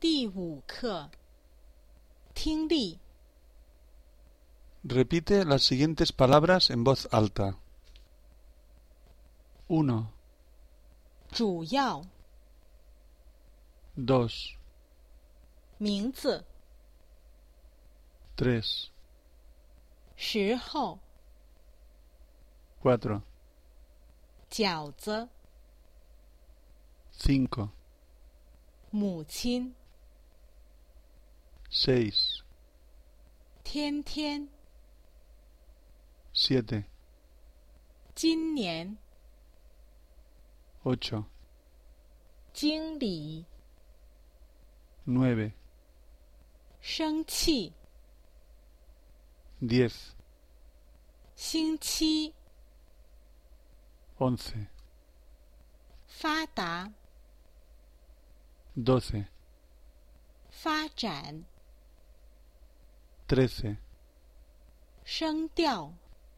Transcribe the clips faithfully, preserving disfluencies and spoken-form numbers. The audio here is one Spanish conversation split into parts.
第五课，听力。 Repite las siguientes palabras en voz alta. uno, 主要 dos, 名字 tres, 时候 cuatro, 饺子 cinco, 母亲 seis, 天天 siete, 今年 ocho, 经理 nueve, 生气 diez, 星期 once, 发达 doce, 发展 trece, 声调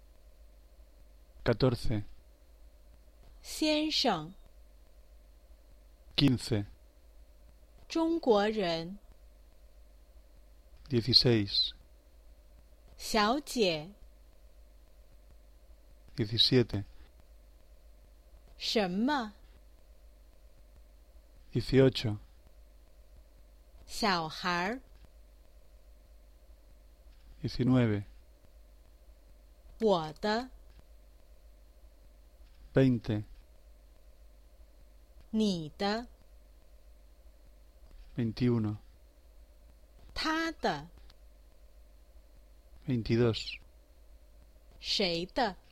catorce, 先生 quince, 中国人 dieciséis, 小姐 diecisiete, 什么 dieciocho, 小孩 diecinueve, 我的 veinte, 你的 veintiuno, 他的 veintidós, 谁的